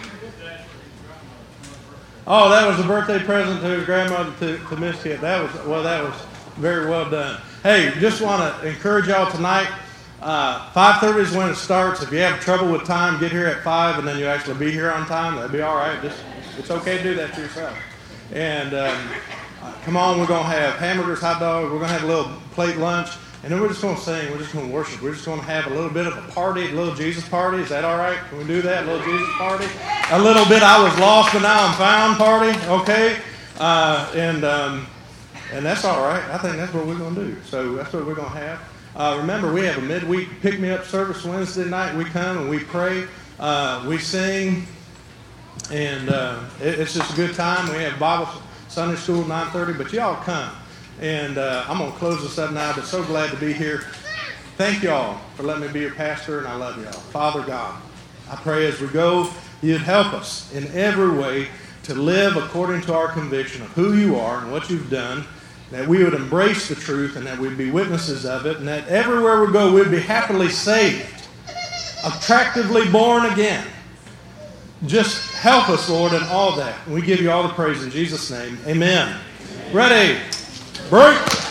Oh, that was a birthday present to his grandmother, to, to Miss Kit. That was, well, that was very well done. Hey, just want to encourage y'all tonight. Uh, five thirty is when it starts. If you have trouble with time, get here at five, and then you actually be here on time. That'd be all right. Just, it's okay to do that to yourself. And um, uh, come on, we're going to have hamburgers, hot dogs. We're going to have a little plate lunch. And then we're just going to sing. We're just going to worship. We're just going to have a little bit of a party, a little Jesus party. Is that all right? Can we do that? A little Jesus party? A little bit I was lost, but now I'm found party. Okay? Uh, and um, and that's all right. I think that's what we're going to do. So that's what we're going to have. Uh, remember, we have a midweek pick-me-up service Wednesday night. We come and we pray. Uh, we sing. And uh, it, it's just a good time. We have Bible Sunday school at nine thirty, but y'all come. And uh, I'm going to close this up now, but so glad to be here. Thank y'all for letting me be your pastor, and I love y'all. Father God, I pray as we go, you'd help us in every way to live according to our conviction of who you are and what you've done, that we would embrace the truth and that we'd be witnesses of it, and that everywhere we go, we'd be happily saved, attractively born again. Just help us, Lord, in all that. And we give you all the praise in Jesus' name. Amen. Ready? Break.